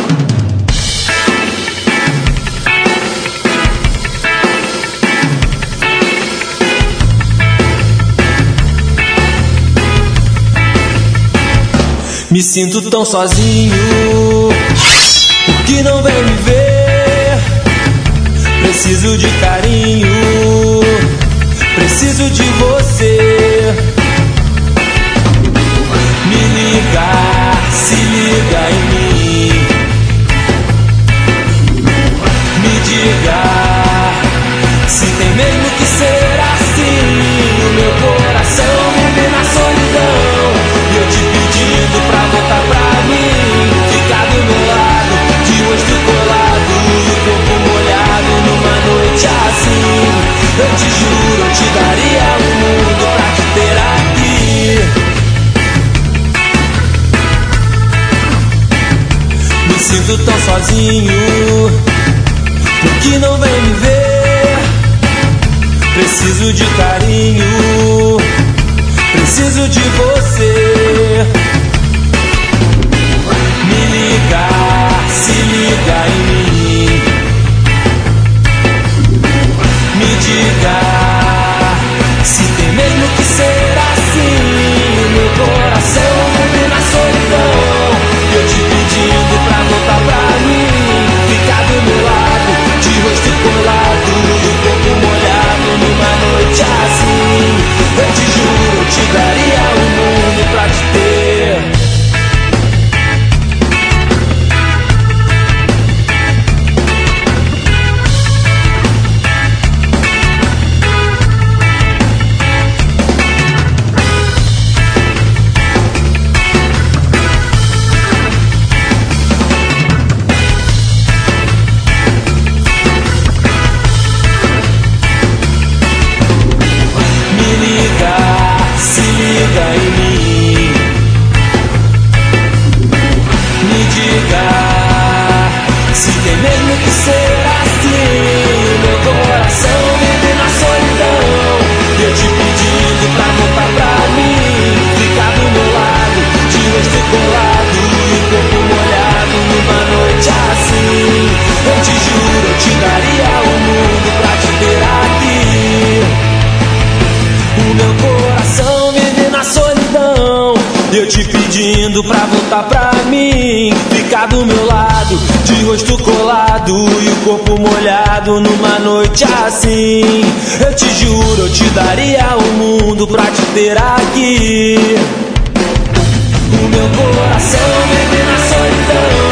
Me sinto tão sozinho, por que não vem me ver? Preciso de carinho, preciso de você. Me liga, se liga em mim. Me diga, se tem mesmo que ser assim. O meu coração vive na solidão, e eu te pedindo pra voltar pra mim. Ficar do meu lado, de rosto colado e o corpo molhado numa noite assim. Eu te juro, eu te daria o mundo pra te ter aqui. Me sinto tão sozinho, por que não vem me ver? Preciso de carinho, preciso de você. Me liga, se liga em mim. Me diga, se tem mesmo que ser assim. O meu coração vive na solidão, eu te pedindo pra voltar pra mim. Ficar do meu lado, de rosto colado e o corpo molhado numa noite assim. Eu te juro, eu te daria o mundo pra te ter. Pra voltar pra mim, ficar do meu lado, de rosto colado e o corpo molhado numa noite assim. Eu te juro, eu te daria o mundo pra te ter aqui. O meu coração vive na solidão,